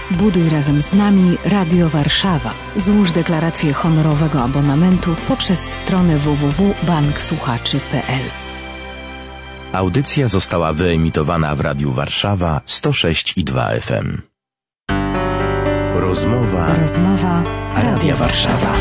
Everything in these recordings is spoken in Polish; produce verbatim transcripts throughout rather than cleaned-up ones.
Buduj razem z nami Radio Warszawa. Złóż deklarację honorowego abonamentu poprzez stronę w w w kropka bank słuchaczy kropka p l. Audycja została wyemitowana w Radiu Warszawa sto sześć i dwa F M. Rozmowa, Rozmowa Radia Warszawa.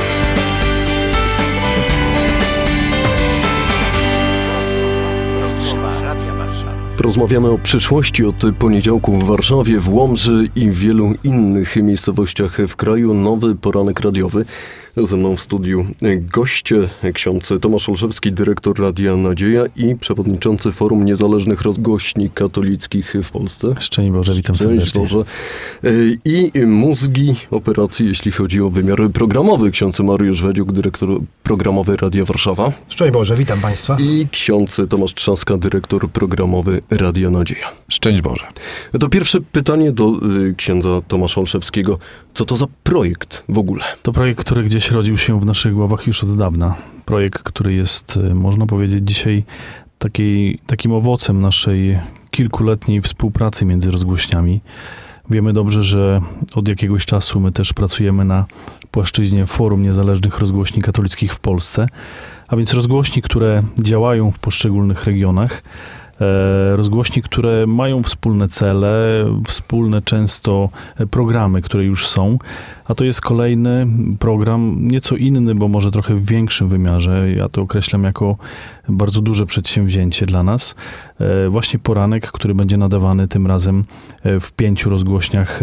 Rozmawiamy o przyszłości od poniedziałku w Warszawie, w Łomży i w wielu innych miejscowościach w kraju. Nowy poranek radiowy. Ze mną w studiu goście, ksiądz Tomasz Olszewski, dyrektor Radia Nadzieja i przewodniczący Forum Niezależnych Rozgłośni Katolickich w Polsce. Szczęść Boże, witam Szczęść serdecznie. Boże. I mózgi operacji, jeśli chodzi o wymiar programowy, ksiądz Mariusz Wedziuk, dyrektor programowy Radia Warszawa. Szczęść Boże, witam Państwa. I ksiądz Tomasz Trzaska, dyrektor programowy Radia Nadzieja. Szczęść Boże. To pierwsze pytanie do y, księdza Tomasza Olszewskiego. Co to za projekt w ogóle? To projekt, który gdzieś rodził się w naszych głowach już od dawna. Projekt, który jest, można powiedzieć, dzisiaj takiej, takim owocem naszej kilkuletniej współpracy między rozgłośniami. Wiemy dobrze, że od jakiegoś czasu my też pracujemy na płaszczyźnie Forum Niezależnych Rozgłośni Katolickich w Polsce, a więc rozgłośni, które działają w poszczególnych regionach, rozgłośni, które mają wspólne cele, wspólne często programy, które już są, a to jest kolejny program, nieco inny, bo może trochę w większym wymiarze. Ja to określam jako bardzo duże przedsięwzięcie dla nas. Właśnie poranek, który będzie nadawany tym razem w pięciu rozgłośniach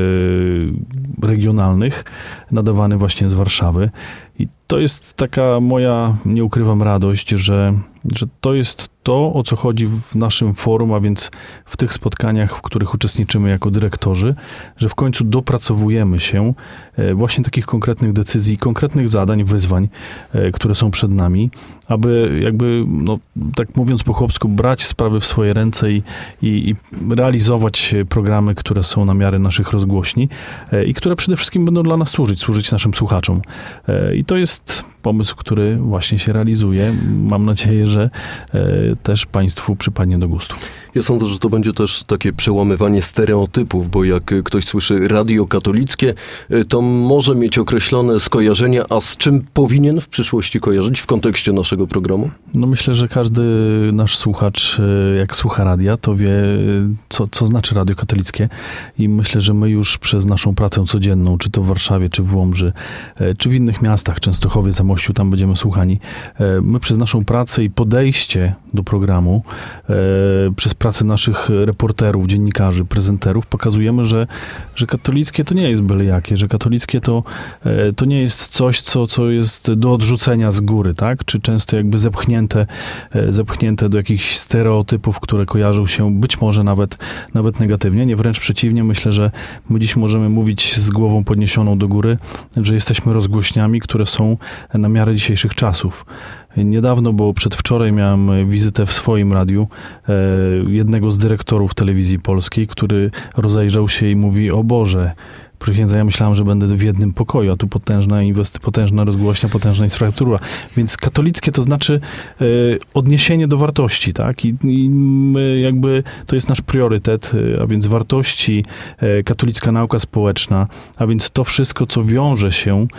regionalnych, nadawany właśnie z Warszawy. I to jest taka moja, nie ukrywam, radość, że, że to jest to, o co chodzi w naszym forum, a więc w tych spotkaniach, w których uczestniczymy jako dyrektorzy, że w końcu dopracowujemy się właśnie takich konkretnych decyzji, konkretnych zadań, wyzwań, które są przed nami, aby jakby, no, tak mówiąc po chłopsku, brać sprawy w swoje ręce i, i, i realizować programy, które są na miarę naszych rozgłośni i które przede wszystkim będą dla nas służyć, służyć naszym słuchaczom. I to jest pomysł, który właśnie się realizuje. Mam nadzieję, że też Państwu przypadnie do gustu. Ja sądzę, że to będzie też takie przełamywanie stereotypów, bo jak ktoś słyszy radio katolickie, to może mieć określone skojarzenia, a z czym powinien w przyszłości kojarzyć w kontekście naszego programu? No myślę, że każdy nasz słuchacz, jak słucha radia, to wie, co, co znaczy radio katolickie i myślę, że my już przez naszą pracę codzienną, czy to w Warszawie, czy w Łomży, czy w innych miastach, Częstochowie, Zamościu, tam będziemy słuchani, my przez naszą pracę i podejście do programu, przez pracę naszych reporterów, dziennikarzy, prezenterów pokazujemy, że, że katolickie to nie jest byle jakie, że katolickie to, to nie jest coś, co, co jest do odrzucenia z góry, tak? Czy często jakby zepchnięte, zepchnięte do jakichś stereotypów, które kojarzą się być może nawet, nawet negatywnie. Nie, wręcz przeciwnie. Myślę, że my dziś możemy mówić z głową podniesioną do góry, że jesteśmy rozgłośniami, które są na miarę dzisiejszych czasów. Niedawno, bo przedwczoraj miałem wizytę w swoim radiu e, jednego z dyrektorów telewizji polskiej, który rozejrzał się i mówi: o Boże, proszę księdza, ja myślałem, że będę w jednym pokoju, a tu potężna inwesty, potężna rozgłośnia, potężna infrastruktura. Więc katolickie to znaczy e, odniesienie do wartości, tak? I, i my jakby to jest nasz priorytet, e, a więc wartości, e, katolicka nauka społeczna, a więc to wszystko, co wiąże się e,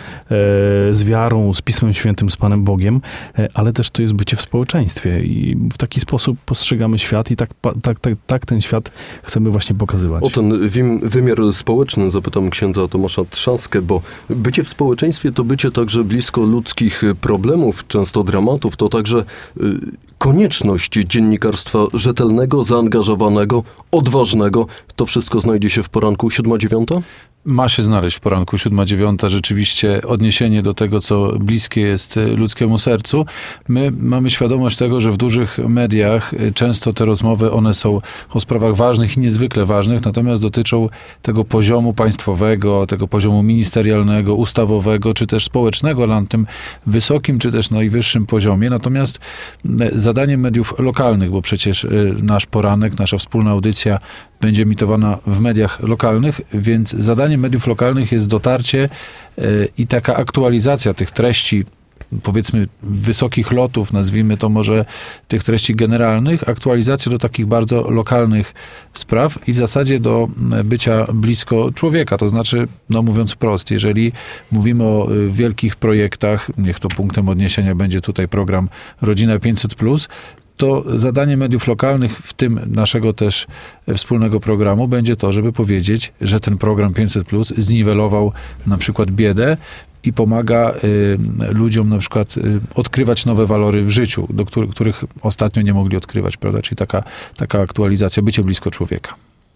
z wiarą, z Pismem Świętym, z Panem Bogiem, e, ale też to jest bycie w społeczeństwie i w taki sposób postrzegamy świat i tak, tak, tak, tak ten świat chcemy właśnie pokazywać. O ten wymiar społeczny zapytam księdza Tomasza Trzaskę, bo bycie w społeczeństwie to bycie także blisko ludzkich problemów, często dramatów, to także y, konieczność dziennikarstwa rzetelnego, zaangażowanego, odważnego. To wszystko znajdzie się w poranku siódma dziewiąta? Ma się znaleźć w poranku siódma dziewiąta rzeczywiście odniesienie do tego, co bliskie jest ludzkiemu sercu. My mamy świadomość tego, że w dużych mediach często te rozmowy, one są o sprawach ważnych i niezwykle ważnych, natomiast dotyczą tego poziomu państwowego, tego poziomu ministerialnego, ustawowego, czy też społecznego na tym wysokim, czy też najwyższym poziomie. Natomiast zadaniem mediów lokalnych, bo przecież nasz poranek, nasza wspólna audycja będzie emitowana w mediach lokalnych, więc zadaniem mediów lokalnych jest dotarcie i taka aktualizacja tych treści powiedzmy wysokich lotów, nazwijmy to może tych treści generalnych, aktualizację do takich bardzo lokalnych spraw i w zasadzie do bycia blisko człowieka. To znaczy, no mówiąc wprost, jeżeli mówimy o wielkich projektach, niech to punktem odniesienia będzie tutaj program Rodzina pięćset plus, to zadanie mediów lokalnych, w tym naszego też wspólnego programu, będzie to, żeby powiedzieć, że ten program pięćset plus zniwelował na przykład biedę i pomaga y, ludziom na przykład y, odkrywać nowe walory w życiu, do których, których ostatnio nie mogli odkrywać, prawda? Czyli taka, taka aktualizacja, bycie blisko człowieka.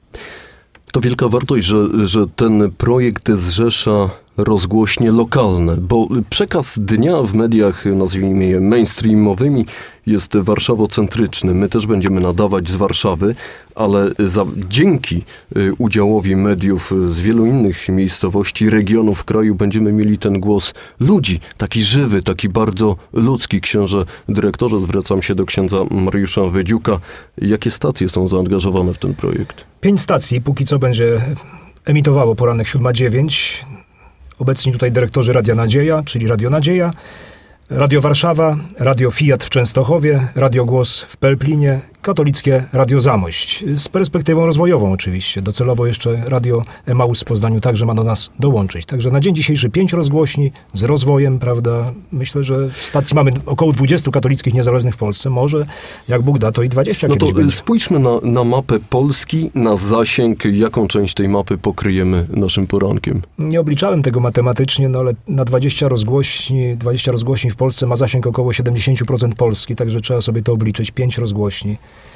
To wielka wartość, że, że ten projekt zrzesza rozgłośnie lokalne, bo przekaz dnia w mediach, nazwijmy je mainstreamowymi, jest warszawocentryczny. My też będziemy nadawać z Warszawy, ale za, dzięki udziałowi mediów z wielu innych miejscowości, regionów kraju będziemy mieli ten głos ludzi, taki żywy, taki bardzo ludzki. Księże dyrektorze, zwracam się do księdza Mariusza Wydziuka. Jakie stacje są zaangażowane w ten projekt? Pięć stacji póki co będzie emitowało poranek siódma dziewięć. Obecni tutaj dyrektorzy Radia Nadzieja, czyli Radio Nadzieja, Radio Warszawa, Radio Fiat w Częstochowie, Radio Głos w Pelplinie, katolickie Radio Zamość. Z perspektywą rozwojową oczywiście. Docelowo jeszcze Radio Emaus w Poznaniu także ma do nas dołączyć. Także na dzień dzisiejszy pięć rozgłośni z rozwojem, prawda. Myślę, że w stacji mamy około dwudziestu katolickich niezależnych w Polsce. Może, jak Bóg da, to i dwadzieścia No kiedyś to będzie. Spójrzmy na, na mapę Polski, na zasięg. Jaką część tej mapy pokryjemy naszym porankiem? Nie obliczałem tego matematycznie, no ale na dwadzieścia rozgłośni, dwadzieścia rozgłośni w Polsce ma zasięg około siedemdziesiąt procent Polski, także trzeba sobie to obliczyć. pięć rozgłośni.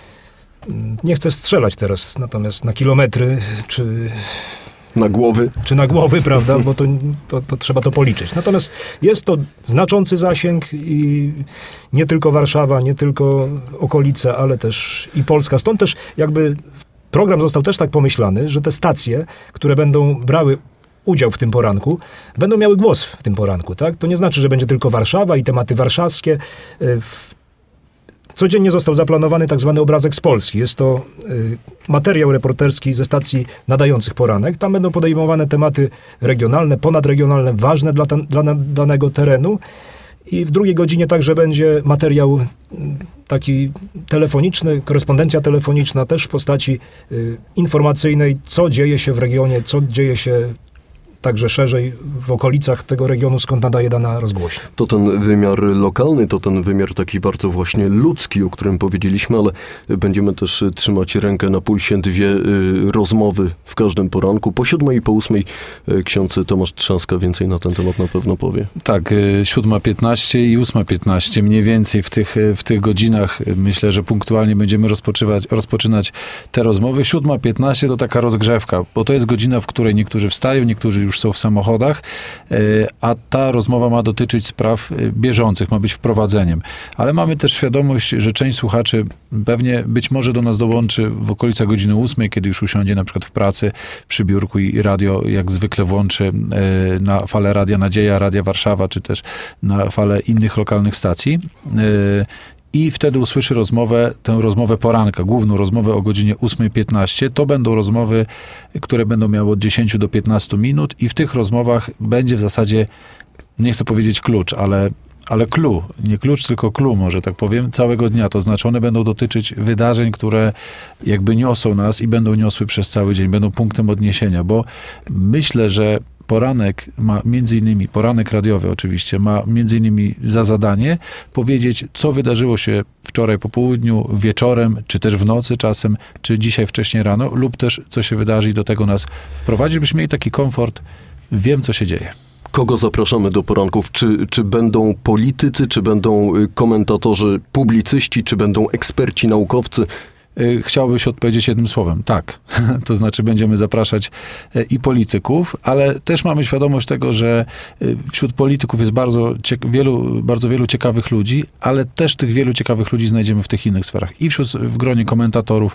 Nie chcę strzelać teraz, natomiast na kilometry, czy... Na głowy? Czy na głowy, prawda, bo to, to, to trzeba to policzyć. Natomiast jest to znaczący zasięg i nie tylko Warszawa, nie tylko okolice, ale też i Polska. Stąd też jakby program został też tak pomyślany, że te stacje, które będą brały udział w tym poranku, będą miały głos w tym poranku, tak? To nie znaczy, że będzie tylko Warszawa i tematy warszawskie. W Codziennie został zaplanowany tak zwany obrazek z Polski. Jest to y, materiał reporterski ze stacji nadających poranek. Tam będą podejmowane tematy regionalne, ponadregionalne, ważne dla, ten, dla danego terenu. I w drugiej godzinie także będzie materiał y, taki telefoniczny, korespondencja telefoniczna też w postaci y, informacyjnej, co dzieje się w regionie, co dzieje się także szerzej w okolicach tego regionu, skąd nadaje dana rozgłośnia. To ten wymiar lokalny, to ten wymiar taki bardzo właśnie ludzki, o którym powiedzieliśmy, ale będziemy też trzymać rękę na pulsie. Dwie y, rozmowy w każdym poranku. Po siódmej i po ósmej y, ksiądz Tomasz Trzaska więcej na ten temat na pewno powie. Tak, y, siódma piętnaście i ósma piętnaście. Mniej więcej w tych, w tych godzinach y, myślę, że punktualnie będziemy rozpoczywać, rozpoczynać te rozmowy. siódma piętnaście to taka rozgrzewka, bo to jest godzina, w której niektórzy wstają, niektórzy już są w samochodach, a ta rozmowa ma dotyczyć spraw bieżących, ma być wprowadzeniem. Ale mamy też świadomość, że część słuchaczy pewnie być może do nas dołączy w okolicach godziny ósmej, kiedy już usiądzie na przykład w pracy przy biurku i radio jak zwykle włączy na falę Radia Nadzieja, Radia Warszawa, czy też na falę innych lokalnych stacji. I wtedy usłyszy rozmowę, tę rozmowę poranka, główną rozmowę o godzinie ósma piętnaście. To będą rozmowy, które będą miały od dziesięciu do piętnastu minut i w tych rozmowach będzie w zasadzie, nie chcę powiedzieć klucz, ale, ale clue, nie klucz, tylko clue, może tak powiem, całego dnia. To znaczy one będą dotyczyć wydarzeń, które jakby niosą nas i będą niosły przez cały dzień, będą punktem odniesienia, bo myślę, że poranek ma między innymi, poranek radiowy oczywiście, ma między innymi za zadanie powiedzieć, co wydarzyło się wczoraj po południu, wieczorem, czy też w nocy czasem, czy dzisiaj wcześniej rano, lub też co się wydarzy i do tego nas wprowadzić, byśmy mieli taki komfort, wiem, co się dzieje. Kogo zapraszamy do poranków? Czy, czy będą politycy, czy będą komentatorzy, publicyści, czy będą eksperci, naukowcy? Chciałbym się odpowiedzieć jednym słowem. Tak. To znaczy będziemy zapraszać i polityków, ale też mamy świadomość tego, że wśród polityków jest bardzo, ciek- wielu, bardzo wielu ciekawych ludzi, ale też tych wielu ciekawych ludzi znajdziemy w tych innych sferach. I wśród, w gronie komentatorów,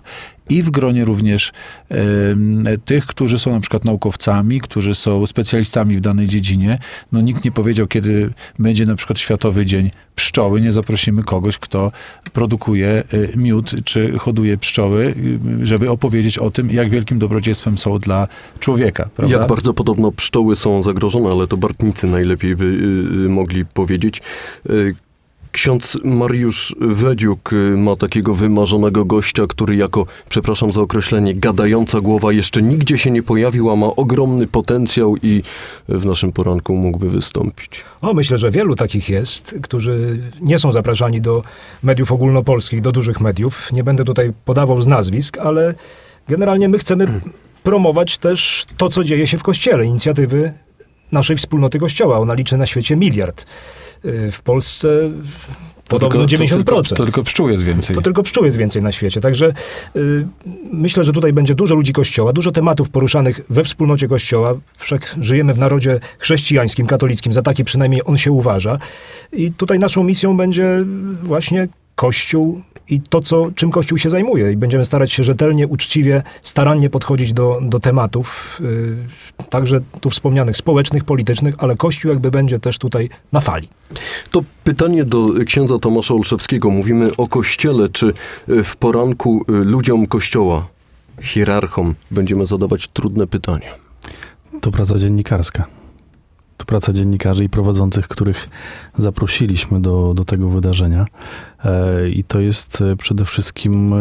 i w gronie również e, tych, którzy są na przykład naukowcami, którzy są specjalistami w danej dziedzinie. No nikt nie powiedział, kiedy będzie na przykład Światowy Dzień Pszczoły. Nie zaprosimy kogoś, kto produkuje miód, czy hoduje pszczoły, żeby opowiedzieć o tym, jak wielkim dobrodziejstwem są dla człowieka. Prawda? Jak bardzo podobno pszczoły są zagrożone, ale to Bartnicy najlepiej by y, mogli powiedzieć. Y, Ksiądz Mariusz Wedziuk ma takiego wymarzonego gościa, który jako, przepraszam za określenie, gadająca głowa jeszcze nigdzie się nie pojawił, a ma ogromny potencjał i w naszym poranku mógłby wystąpić. O, myślę, że wielu takich jest, którzy nie są zapraszani do mediów ogólnopolskich, do dużych mediów. Nie będę tutaj podawał z nazwisk, ale generalnie my chcemy promować też to, co dzieje się w Kościele, inicjatywy naszej wspólnoty Kościoła. Ona liczy na świecie miliard. W Polsce to podobno tylko, dziewięćdziesiąt procent. To, to tylko pszczół jest więcej. To tylko pszczół jest więcej na świecie. Także y, myślę, że tutaj będzie dużo ludzi Kościoła, dużo tematów poruszanych we wspólnocie Kościoła. Wszak żyjemy w narodzie chrześcijańskim, katolickim, za taki przynajmniej on się uważa. I tutaj naszą misją będzie właśnie Kościół i to, co, czym Kościół się zajmuje. I będziemy starać się rzetelnie, uczciwie, starannie podchodzić do, do tematów, yy, także tu wspomnianych społecznych, politycznych, ale Kościół jakby będzie też tutaj na fali. To pytanie do księdza Tomasza Olszewskiego. Mówimy o Kościele. Czy w poranku ludziom Kościoła, hierarchom, będziemy zadawać trudne pytania? To praca dziennikarska. To praca dziennikarzy i prowadzących, których zaprosiliśmy do, do tego wydarzenia. E, I to jest przede wszystkim e,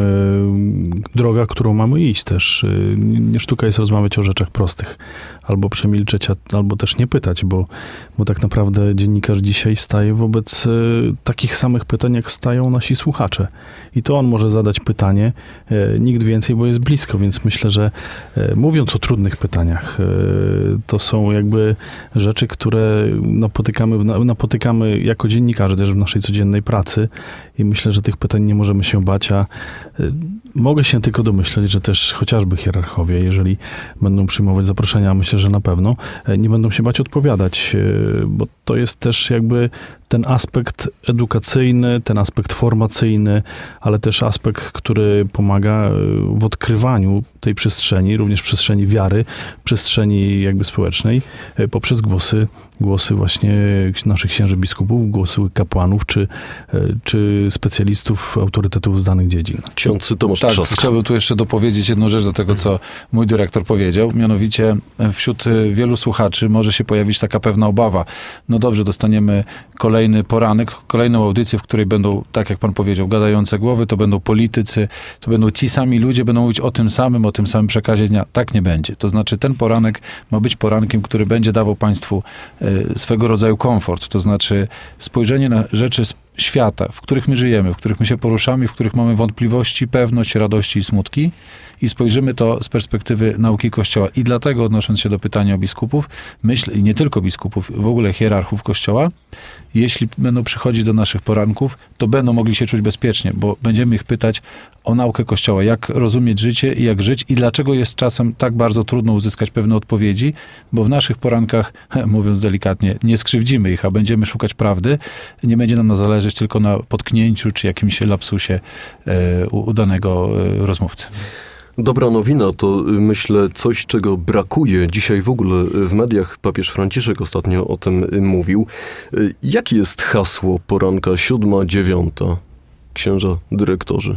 droga, którą mamy iść też. E, nie sztuka jest rozmawiać o rzeczach prostych. Albo przemilczeć, a, albo też nie pytać, bo, bo tak naprawdę dziennikarz dzisiaj staje wobec e, takich samych pytań, jak stają nasi słuchacze. I to on może zadać pytanie, e, nikt więcej, bo jest blisko, więc myślę, że e, mówiąc o trudnych pytaniach, e, to są jakby rzeczy, które napotykamy, napotykamy jako dziennikarze też w naszej codziennej pracy i myślę, że tych pytań nie możemy się bać, a y, mogę się tylko domyśleć, że też chociażby hierarchowie, jeżeli będą przyjmować zaproszenia, myślę, że na pewno y, nie będą się bać odpowiadać, y, bo to jest też jakby ten aspekt edukacyjny, ten aspekt formacyjny, ale też aspekt, który pomaga w odkrywaniu tej przestrzeni, również przestrzeni wiary, przestrzeni jakby społecznej, poprzez głosy, głosy właśnie naszych księży biskupów, głosy kapłanów, czy, czy specjalistów, autorytetów z danych dziedzin. Ksiądz Tomasz Tak, Trzaska. chciałbym tu jeszcze dopowiedzieć jedną rzecz do tego, co mój dyrektor powiedział. Mianowicie wśród wielu słuchaczy może się pojawić taka pewna obawa. No dobrze, dostaniemy kolejny poranek, kolejną audycję, w której będą, tak jak pan powiedział, gadające głowy, to będą politycy, to będą ci sami ludzie, będą mówić o tym samym, o tym samym przekazie dnia. Tak nie będzie. To znaczy ten poranek ma być porankiem, który będzie dawał państwu e, swego rodzaju komfort. To znaczy spojrzenie na rzeczy z świata, w których my żyjemy, w których my się poruszamy, w których mamy wątpliwości, pewność, radości i smutki i spojrzymy to z perspektywy nauki Kościoła. I dlatego, odnosząc się do pytania o biskupów, myślę, i nie tylko biskupów, w ogóle hierarchów Kościoła, jeśli będą przychodzić do naszych poranków, to będą mogli się czuć bezpiecznie, bo będziemy ich pytać o naukę Kościoła, jak rozumieć życie i jak żyć i dlaczego jest czasem tak bardzo trudno uzyskać pewne odpowiedzi, bo w naszych porankach, mówiąc delikatnie, nie skrzywdzimy ich, a będziemy szukać prawdy. Nie będzie nam zależeć tylko na potknięciu czy jakimś lapsusie e, u danego e, rozmówcy. Dobra nowina to myślę coś, czego brakuje dzisiaj w ogóle w mediach. Papież Franciszek ostatnio o tym mówił. Jakie jest hasło poranka siódma, dziewiąta? Księża dyrektorzy.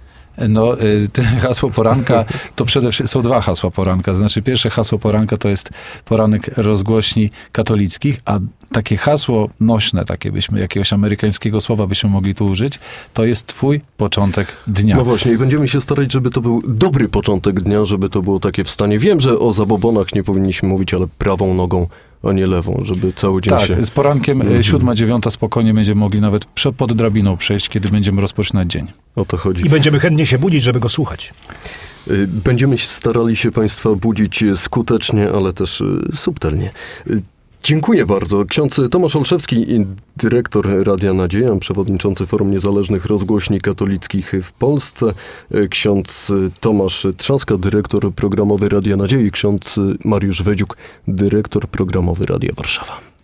No, te hasło poranka, to przede wszystkim są dwa hasła poranka. Znaczy, pierwsze hasło poranka to jest poranek rozgłośni katolickich, a takie hasło nośne, takie byśmy, jakiegoś amerykańskiego słowa byśmy mogli tu użyć, to jest twój początek dnia. No właśnie, i będziemy się starać, żeby to był dobry początek dnia, żeby to było takie wstanie. Wiem, że o zabobonach nie powinniśmy mówić, ale prawą nogą, a nie lewą, żeby cały dzień tak, się... Tak, z porankiem mhm. siódma, dziewiąta spokojnie będziemy mogli nawet pod drabiną przejść, kiedy będziemy rozpoczynać dzień. O to chodzi. I będziemy chętnie się budzić, żeby go słuchać. Będziemy starali się Państwa budzić skutecznie, ale też subtelnie. Dziękuję bardzo. Ksiądz Tomasz Olszewski, dyrektor Radia Nadzieja, przewodniczący Forum Niezależnych Rozgłośni Katolickich w Polsce, ksiądz Tomasz Trzaska, dyrektor programowy Radia Nadziei, ksiądz Mariusz Wedziuk, dyrektor programowy Radia Warszawa.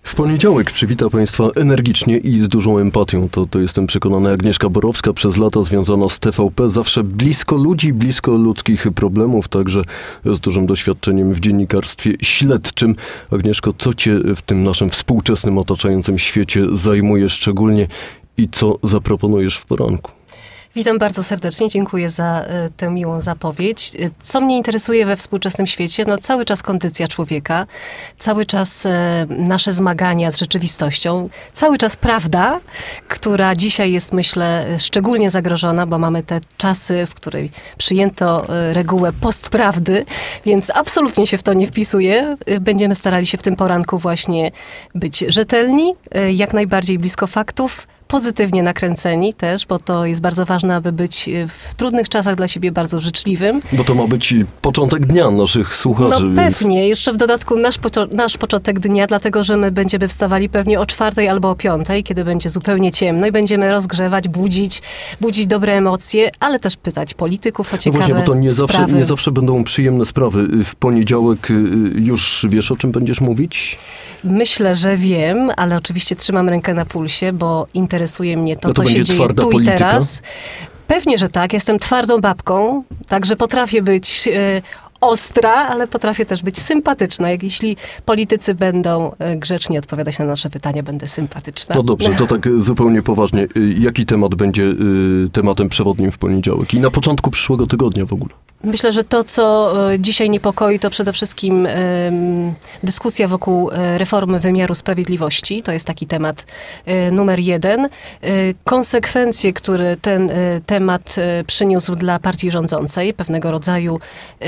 W poniedziałek przywita Państwa energicznie i z dużą empatią. To, to jestem przekonany Agnieszka Borowska, przez lata związana z T V P, zawsze blisko ludzi, blisko ludzkich problemów, także z dużym doświadczeniem w dziennikarstwie śledczym. Agnieszko, co Cię w tym naszym współczesnym, otaczającym świecie zajmuje szczególnie i co zaproponujesz w poranku? Witam bardzo serdecznie, dziękuję za y, tę miłą zapowiedź. Y, co mnie interesuje we współczesnym świecie? No cały czas kondycja człowieka, cały czas y, nasze zmagania z rzeczywistością, cały czas prawda, która dzisiaj jest, myślę, szczególnie zagrożona, bo mamy te czasy, w której przyjęto y, regułę postprawdy, więc absolutnie się w to nie wpisuję. Y, będziemy starali się w tym poranku właśnie być rzetelni, y, jak najbardziej blisko faktów, pozytywnie nakręceni też, bo to jest bardzo ważne, aby być w trudnych czasach dla siebie bardzo życzliwym. Bo to ma być początek dnia naszych słuchaczy. No więc... pewnie. Jeszcze w dodatku nasz, poczo- nasz początek dnia, dlatego że my będziemy wstawali pewnie o czwartej albo o piątej, kiedy będzie zupełnie ciemno i będziemy rozgrzewać, budzić, budzić dobre emocje, ale też pytać polityków o ciekawe No właśnie, bo to nie zawsze, sprawy. nie zawsze będą przyjemne sprawy. W poniedziałek już wiesz, o czym będziesz mówić? Myślę, że wiem, ale oczywiście trzymam rękę na pulsie, bo interesuje mnie to, No to co się dzieje tu polityka? i teraz. Pewnie, że tak. Jestem twardą babką, także potrafię być y, ostra, ale potrafię też być sympatyczna. Jak jeśli politycy będą y, grzecznie odpowiadać na nasze pytania, będę sympatyczna. No dobrze, to tak zupełnie poważnie. Jaki temat będzie y, tematem przewodnim w poniedziałek i na początku przyszłego tygodnia w ogóle? Myślę, że to, co y, dzisiaj niepokoi, to przede wszystkim y, dyskusja wokół y, reformy wymiaru sprawiedliwości. To jest taki temat y, numer jeden. Y, konsekwencje, które ten y, temat y, przyniósł dla partii rządzącej, pewnego rodzaju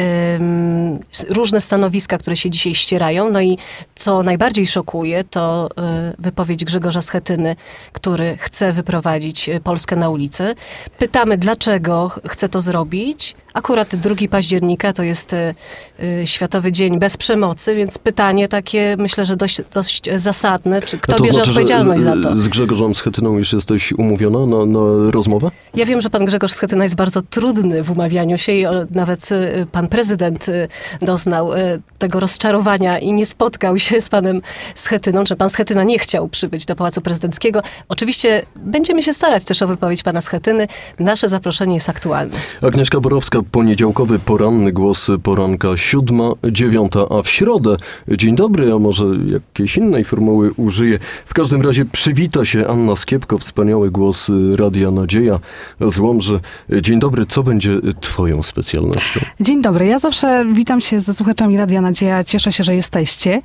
y, różne stanowiska, które się dzisiaj ścierają. No i co najbardziej szokuje, to y, wypowiedź Grzegorza Schetyny, który chce wyprowadzić Polskę na ulicę. Pytamy, dlaczego chce to zrobić. Akurat drugiego października to jest y, y, Światowy Dzień Bez Przemocy, więc pytanie takie, myślę, że dość, dość zasadne, czy kto to bierze znaczy, odpowiedzialność za to? Z Grzegorzem Schetyną już jesteś umówiona na, na rozmowę? Ja wiem, że pan Grzegorz Schetyna jest bardzo trudny w umawianiu się i nawet y, pan prezydent y, doznał y, tego rozczarowania i nie spotkał się z panem Schetyną, że pan Schetyna nie chciał przybyć do Pałacu Prezydenckiego. Oczywiście będziemy się starać też o wypowiedź pana Schetyny. Nasze zaproszenie jest aktualne. Agnieszka Borowska, poniedziałkowy poranny głos poranka siódma, dziewiąta, a w środę dzień dobry, a może jakiejś innej formuły użyję. W każdym razie przywita się Anna Skiepko, wspaniały głos Radia Nadzieja z Łomży. Dzień dobry, co będzie twoją specjalnością? Dzień dobry, ja zawsze witam się ze słuchaczami Radia Nadzieja, cieszę się, że jesteście.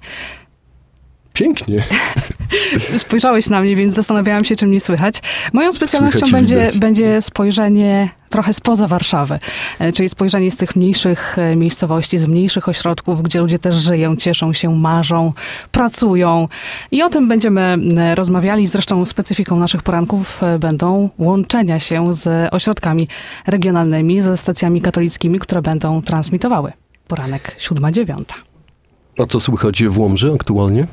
Pięknie. Spojrzałeś na mnie, więc zastanawiałam się, czym nie słychać. Moją specjalnością Słychać, będzie, widać. będzie spojrzenie trochę spoza Warszawy, e, czyli spojrzenie z tych mniejszych e, miejscowości, z mniejszych ośrodków, gdzie ludzie też żyją, cieszą się, marzą, pracują. I o tym będziemy e, rozmawiali. Zresztą specyfiką naszych poranków e, będą łączenia się z ośrodkami regionalnymi, ze stacjami katolickimi, które będą transmitowały poranek siódma, dziewiąta. A co słychać w Łomży aktualnie?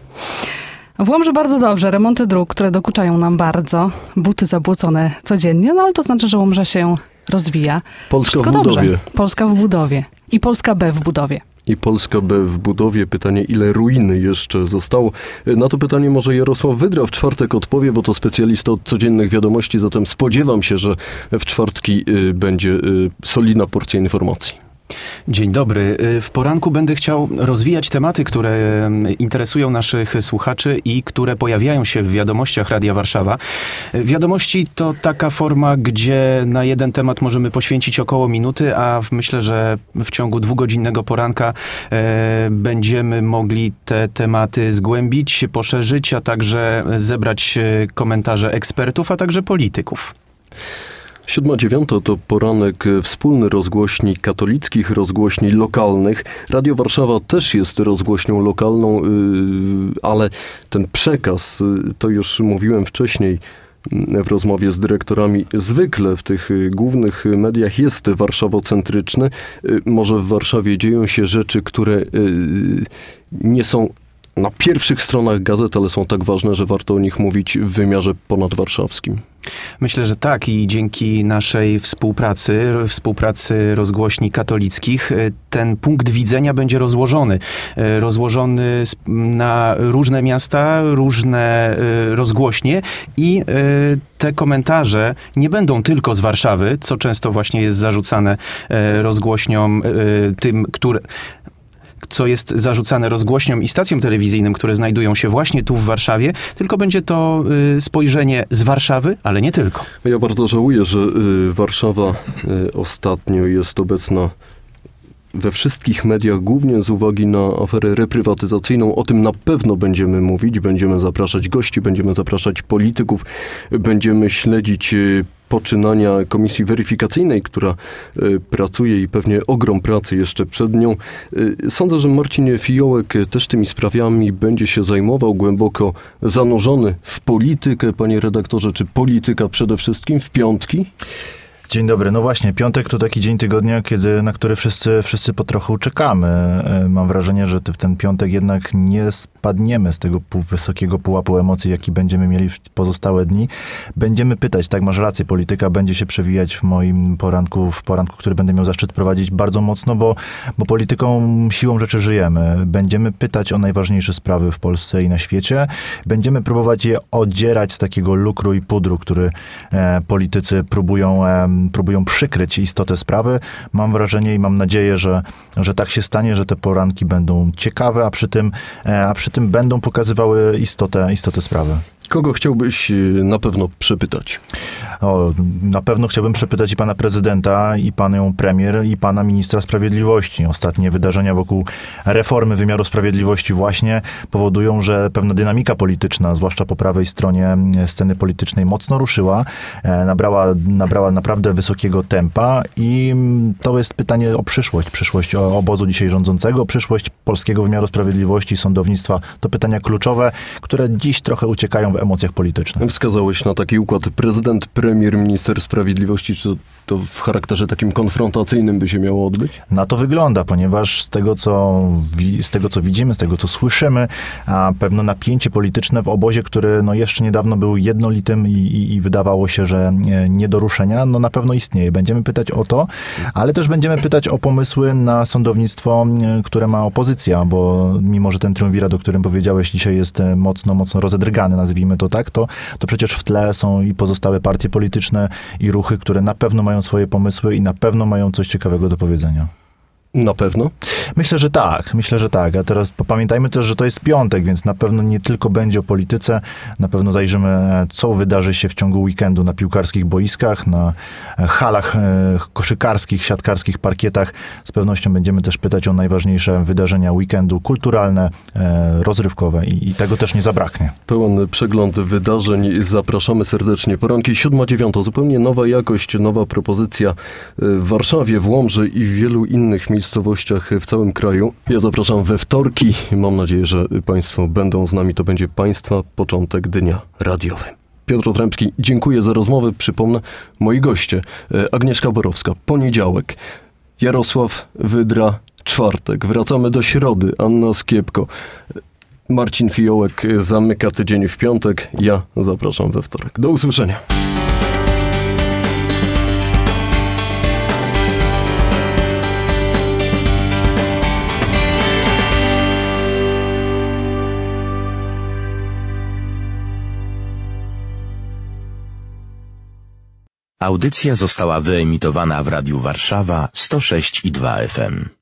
W Łomży bardzo dobrze. Remonty dróg, które dokuczają nam bardzo. Buty zabłocone codziennie, no ale to znaczy, że Łomża się rozwija. Polska Wszystko w budowie. dobrze. Polska w budowie. I Polska B w budowie. I Polska B w budowie. Pytanie, ile ruiny jeszcze zostało? Na to pytanie może Jarosław Wydra w czwartek odpowie, bo to specjalista od codziennych wiadomości, zatem spodziewam się, że w czwartki y, będzie y, solidna porcja informacji. Dzień dobry. W poranku będę chciał rozwijać tematy, które interesują naszych słuchaczy i które pojawiają się w wiadomościach Radia Warszawa. Wiadomości to taka forma, gdzie na jeden temat możemy poświęcić około minuty, a myślę, że w ciągu dwugodzinnego poranka e, będziemy mogli te tematy zgłębić, poszerzyć, a także zebrać komentarze ekspertów, a także polityków. Siódma dziewiąta to poranek wspólny rozgłośni katolickich, rozgłośni lokalnych. Radio Warszawa też jest rozgłośnią lokalną, ale ten przekaz, to już mówiłem wcześniej w rozmowie z dyrektorami, zwykle w tych głównych mediach jest warszawocentryczny. Może w Warszawie dzieją się rzeczy, które nie są na pierwszych stronach gazet, ale są tak ważne, że warto o nich mówić w wymiarze ponadwarszawskim. Myślę, że tak i dzięki naszej współpracy, współpracy rozgłośni katolickich, ten punkt widzenia będzie rozłożony. Rozłożony na różne miasta, różne rozgłośnie i te komentarze nie będą tylko z Warszawy, co często właśnie jest zarzucane rozgłośniom tym, które... co jest zarzucane rozgłośniom i stacjom telewizyjnym, które znajdują się właśnie tu w Warszawie, tylko będzie to y, spojrzenie z Warszawy, ale nie tylko. Ja bardzo żałuję, że y, Warszawa y, ostatnio jest obecna we wszystkich mediach, głównie z uwagi na aferę reprywatyzacyjną. O tym na pewno będziemy mówić, będziemy zapraszać gości, będziemy zapraszać polityków, będziemy śledzić y, poczynania komisji weryfikacyjnej, która y, pracuje i pewnie ogrom pracy jeszcze przed nią. Y, sądzę, że Marcin Fiołek też tymi sprawami będzie się zajmował, głęboko zanurzony w politykę, panie redaktorze, czy polityka przede wszystkim w piątki? Dzień dobry. No właśnie, piątek to taki dzień tygodnia, kiedy, na który wszyscy, wszyscy po trochu czekamy. Mam wrażenie, że w ten piątek jednak nie spadniemy z tego pół, wysokiego pułapu emocji, jaki będziemy mieli w pozostałe dni. Będziemy pytać, tak, masz rację, polityka będzie się przewijać w moim poranku, w poranku, który będę miał zaszczyt prowadzić bardzo mocno, bo, bo polityką siłą rzeczy żyjemy. Będziemy pytać o najważniejsze sprawy w Polsce i na świecie. Będziemy próbować je odzierać z takiego lukru i pudru, który e, politycy próbują e, próbują przykryć istotę sprawy. Mam wrażenie i mam nadzieję, że, że tak się stanie, że te poranki będą ciekawe, a przy tym, a przy tym będą pokazywały istotę, istotę sprawy. Kogo chciałbyś na pewno przepytać? O, na pewno chciałbym przepytać i pana prezydenta, i panią premier, i pana ministra sprawiedliwości. Ostatnie wydarzenia wokół reformy wymiaru sprawiedliwości właśnie powodują, że pewna dynamika polityczna, zwłaszcza po prawej stronie sceny politycznej, mocno ruszyła, nabrała, nabrała naprawdę wysokiego tempa i to jest pytanie o przyszłość. Przyszłość obozu dzisiaj rządzącego, przyszłość polskiego wymiaru sprawiedliwości, sądownictwa. To pytania kluczowe, które dziś trochę uciekają w emocjach politycznych. Wskazałeś na taki układ prezydent, premier, minister sprawiedliwości. Czy to, to w charakterze takim konfrontacyjnym by się miało odbyć? Na to wygląda, ponieważ z tego, co, z tego, co widzimy, z tego, co słyszymy, a pewno napięcie polityczne w obozie, który no, jeszcze niedawno był jednolitym i, i, i wydawało się, że nie, nie do ruszenia, no na pewno istnieje. Będziemy pytać o to, ale też będziemy pytać o pomysły na sądownictwo, które ma opozycja, bo mimo, że ten triumvirat, o którym powiedziałeś dzisiaj, jest mocno, mocno rozedrgany, nazwijmy to tak, to, to przecież w tle są i pozostałe partie polityczne i ruchy, które na pewno mają swoje pomysły i na pewno mają coś ciekawego do powiedzenia. Na pewno? Myślę, że tak. Myślę, że tak. A teraz pamiętajmy też, że to jest piątek, więc na pewno nie tylko będzie o polityce. Na pewno zajrzymy, co wydarzy się w ciągu weekendu na piłkarskich boiskach, na halach koszykarskich, siatkarskich parkietach. Z pewnością będziemy też pytać o najważniejsze wydarzenia weekendu, kulturalne, rozrywkowe i, i tego też nie zabraknie. Pełen przegląd wydarzeń. Zapraszamy serdecznie. Poranki siódma dziewiąta. Zupełnie nowa jakość, nowa propozycja w Warszawie, w Łomży i w wielu innych miejscach. miejscowościach w całym kraju. Ja zapraszam we wtorki. Mam nadzieję, że Państwo będą z nami. To będzie Państwa początek dnia radiowy. Piotr Otrębski, dziękuję za rozmowę. Przypomnę, moi goście. Agnieszka Borowska, poniedziałek. Jarosław Wydra, czwartek. Wracamy do środy. Anna Skiepko. Marcin Fiołek zamyka tydzień w piątek. Ja zapraszam we wtorek. Do usłyszenia. Audycja została wyemitowana w Radiu Warszawa sto sześć i dwa F M.